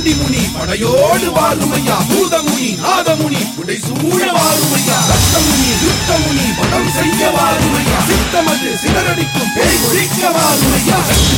பாண்டிமுனி படையோடு வாருமையா பூதமுனி நாதமுனி உடை சூழ வாருமையா ரத்தமுனி யுத்தமுனி படம் செய்ய வாருமையா சித்தமது சிதறடிக்கும் பேய் ஒழிக்க வாருமையா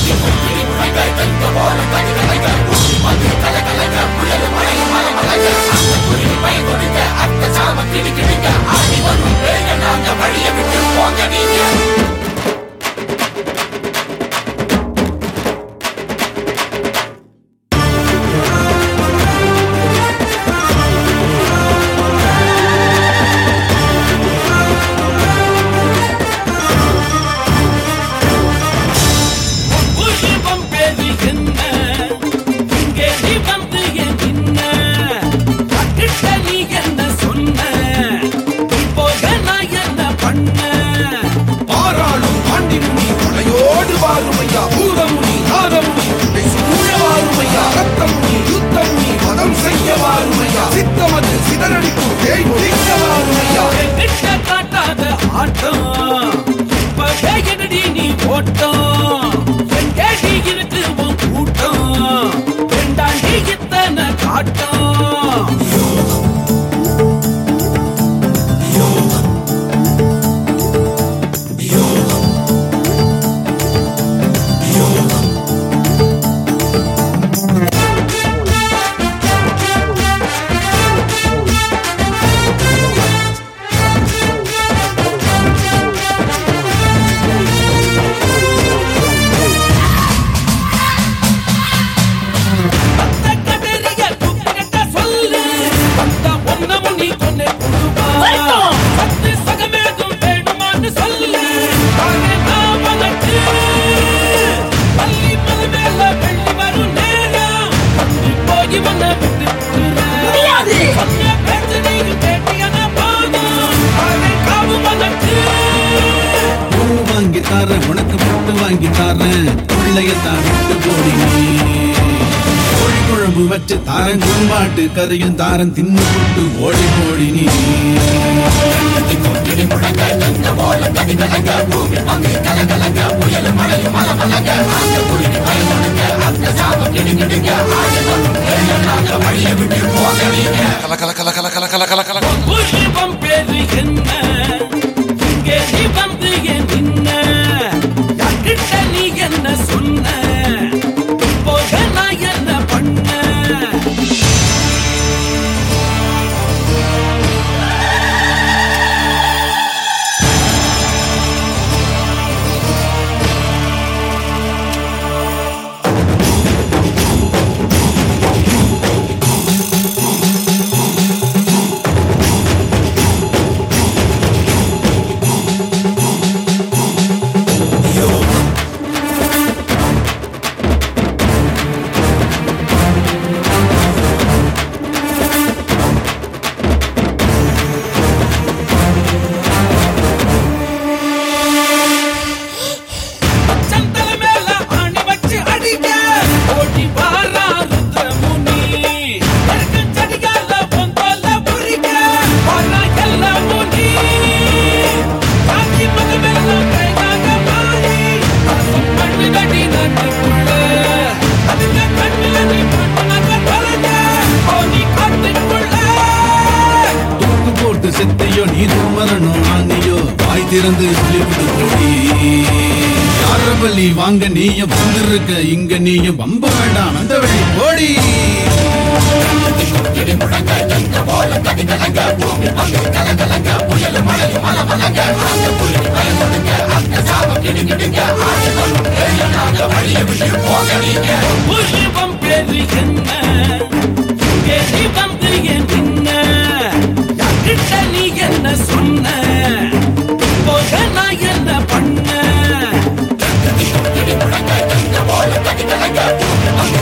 உனக்கு முட்டு வாங்கி தாரேன் பிள்ளையத்தான் விட்டு போடி கோழி குழம்பு வச்சு தாரன் கும்பாட்டு கரையும் தாரன் தின்னு போட்டு ஓடி போடி நீ செத்தையோ நீ மரணம் ஆனியோ வாய் திறந்து சொல்லிவிட்டு போடி யாரபலி வாங்க நீயும் வந்திருக்க இங்க நீயும் வம்ப வேண்டாம் அந்த வழி போடி நீ என்ன சொன்ன நான் என்ன பண்ண